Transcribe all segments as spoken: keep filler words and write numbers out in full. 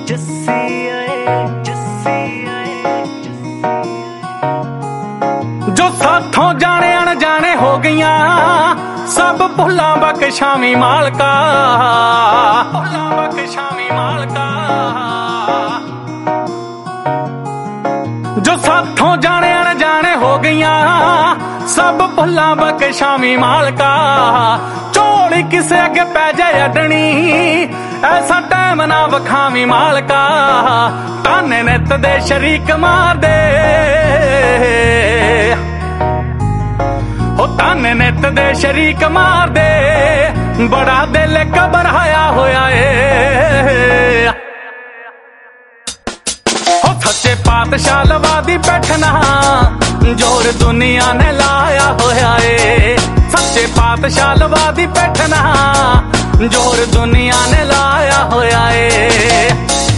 जो साथों जाने अनजाने हो गईया सब भुला बख्शावी मालका, भुला बख्शावी मालका। जो साथों जाने अनजाने हो गईया सब भुला बख्शावी मालका। झोली किसे अगे पै जाए अडनी ऐसा टाइम ना वखावी मालका। ताने नित दे शरीक मार दे हो, ताने नित दे शरीक मार दे। बड़ा दिल घबराया होया ए हो, सच्चे पातशाह लवादी बैठना जोर दुनिया ने लाया होया ए। सच्चे पातशाह लवादी बैठना जोर दुनिया ने लाया होया ए।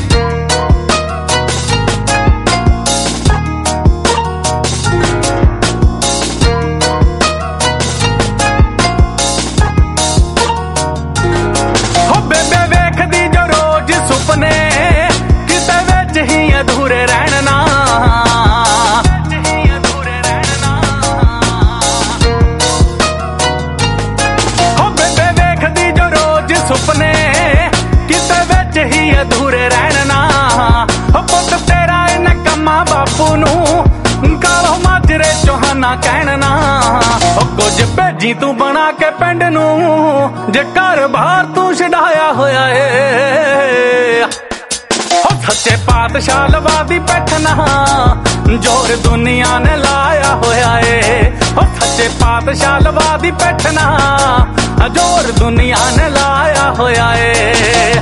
हो बेबे वेखदी जो रोज सुपने किते विच ही अधूरे रहना। सुपने किते विच ही अधूरे रहना। पुत तेरा इन कम्मा बापू नू कालो माजरे चौहाना कहना। कुछ भेजी तू बना के पिंड नू जे घर बाहर तू छड़ाया होया है। सच्चे पातशाह लवादी बैठना जोर दुनिया ने लाया होया है। सच्चे पातशाह लवादी बैठना जोर दुनिया ने लाया होया है।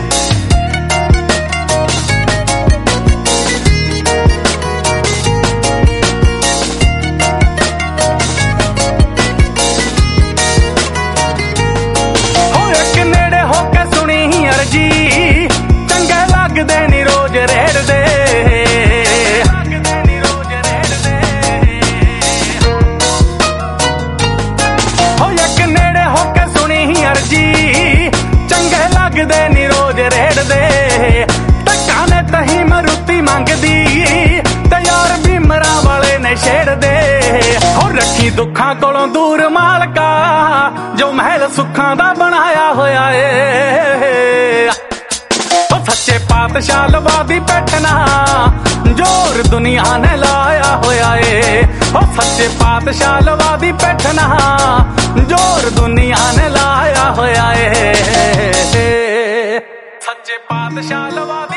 हो एक नेड़े होके सुनी अर्जी चंगे लगदे नी रोज रेड़ दे। हो एक नेड़े होके सुनी अर्जी चंगे लगदे नी रोज रेड़ दे। टक्का ने तही मरुती मंगदी ते यार बीमरा वाले ने छेड़ दे। हो रखी दुखा कोलों दूर मालका जो महल सुखा दा बनाया होया ए। सच्चे पातशाह लवादी बैठना जोर दुनिया ने लाया होया ए। सच्चे पातशाह लवादी बैठना जोर दुनिया ने लाया होया ए। सच्चे पातशाह लवादी